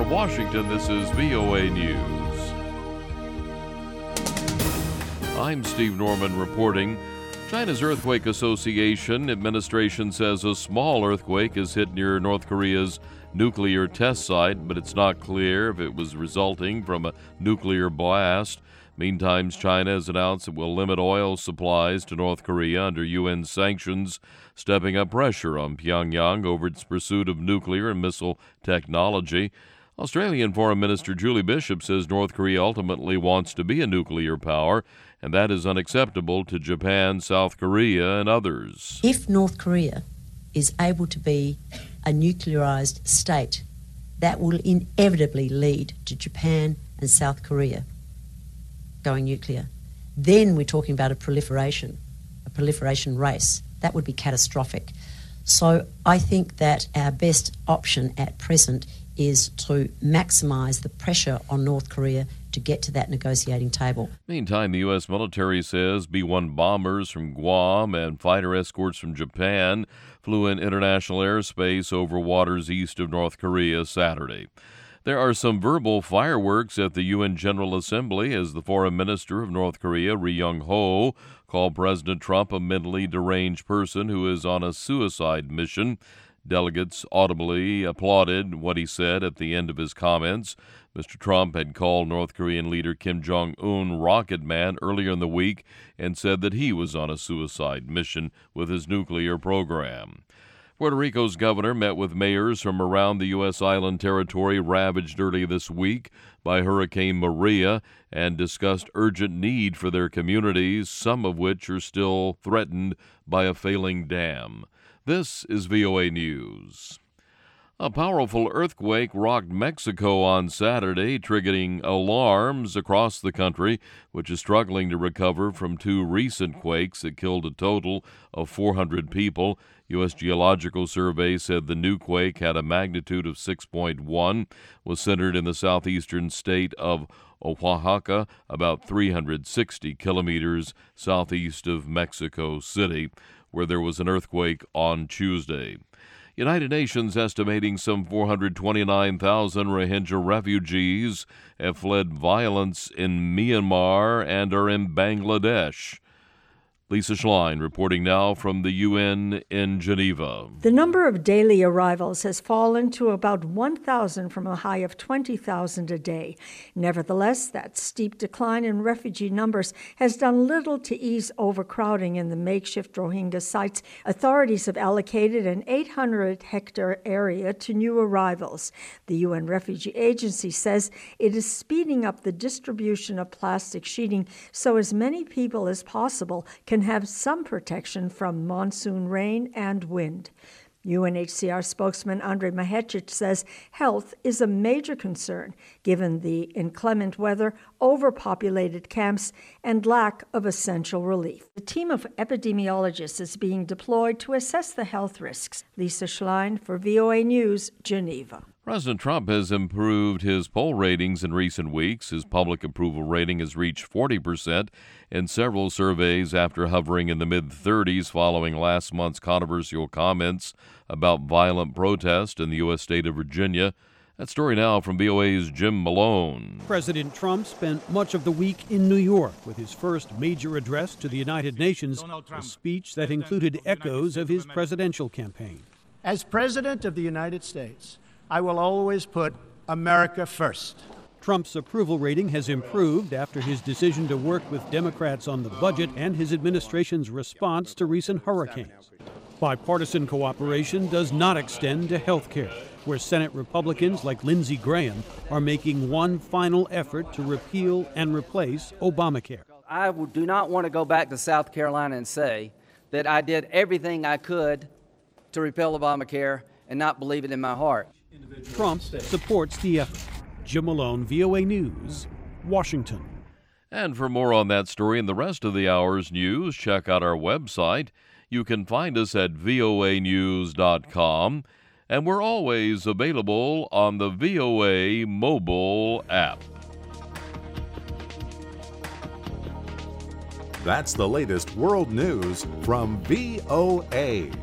From Washington, this is VOA News. I'm Steve Norman reporting. China's Earthquake Association administration says a small earthquake has hit near North Korea's nuclear test site, but it's not clear if it was resulting from a nuclear blast. Meantime, China has announced it will limit oil supplies to North Korea under UN sanctions, stepping up pressure on Pyongyang over its pursuit of nuclear and missile technology. Australian Foreign Minister Julie Bishop says North Korea ultimately wants to be a nuclear power, and that is unacceptable to Japan, South Korea, and others. If North Korea is able to be a nuclearized state, that will inevitably lead to Japan and South Korea going nuclear. Then we're talking about a proliferation race. That would be catastrophic. So I think that our best option at present is to maximize the pressure on North Korea to get to that negotiating table. Meantime, the U.S. military says B-1 bombers from Guam and fighter escorts from Japan flew in international airspace over waters east of North Korea Saturday. There are some verbal fireworks at the UN General Assembly as the foreign minister of North Korea, Ri Yong-ho, called President Trump a mentally deranged person who is on a suicide mission. Delegates audibly applauded what he said at the end of his comments. Mr. Trump had called North Korean leader Kim Jong-un Rocket Man earlier in the week and said that he was on a suicide mission with his nuclear program. Puerto Rico's governor met with mayors from around the U.S. island territory ravaged early this week by Hurricane Maria and discussed urgent need for their communities, some of which are still threatened by a failing dam. This is VOA News. A powerful earthquake rocked Mexico on Saturday, triggering alarms across the country, which is struggling to recover from two recent quakes that killed a total of 400 people. U.S. Geological Survey said the new quake had a magnitude of 6.1, was centered in the southeastern state of Oaxaca, about 360 kilometers southeast of Mexico City, where there was an earthquake on Tuesday. United Nations estimating some 429,000 Rohingya refugees have fled violence in Myanmar and are in Bangladesh. Lisa Schlein reporting now from the UN in Geneva. The number of daily arrivals has fallen to about 1,000 from a high of 20,000 a day. Nevertheless, that steep decline in refugee numbers has done little to ease overcrowding in the makeshift Rohingya sites. Authorities have allocated an 800-hectare area to new arrivals. The UN Refugee Agency says it is speeding up the distribution of plastic sheeting so as many people as possible can have some protection from monsoon rain and wind. UNHCR spokesman Andrei Mahecic says health is a major concern given the inclement weather, overpopulated camps, and lack of essential relief. A team of epidemiologists is being deployed to assess the health risks. Lisa Schlein for VOA News, Geneva. President Trump has improved his poll ratings in recent weeks. His public approval rating has reached 40% in several surveys after hovering in the mid-30s following last month's controversial comments about violent protest in the U.S. state of Virginia. That story now from VOA's Jim Malone. President Trump spent much of the week in New York with his first major address to the United Nations, a speech that included echoes of his presidential campaign. As President of the United States, I will always put America first. Trump's approval rating has improved after his decision to work with Democrats on the budget and his administration's response to recent hurricanes. Bipartisan cooperation does not extend to health care, where Senate Republicans like Lindsey Graham are making one final effort to repeal and replace Obamacare. I do not want to go back to South Carolina and say that I did everything I could to repeal Obamacare and not believe it in my heart. Trump supports the effort. Jim Malone, VOA News, Washington. And for more on that story and the rest of the hour's news, check out our website. You can find us at voanews.com, and we're always available on the VOA mobile app. That's the latest world news from VOA.